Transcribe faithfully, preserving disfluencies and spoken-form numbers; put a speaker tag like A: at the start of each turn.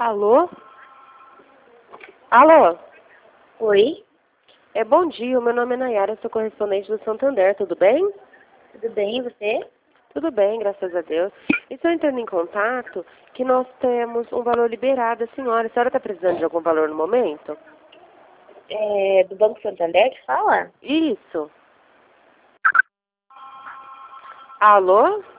A: Alô? Alô?
B: Oi,
A: É, bom dia, o meu nome é Nayara, sou correspondente do Santander, tudo bem?
B: tudo bem, e você?
A: Tudo bem, graças a Deus. Estou entrando em contato que nós temos um valor liberado, a senhora. A senhora está precisando de algum valor no momento?
B: É do Banco Santander que fala?
A: Isso. Alô?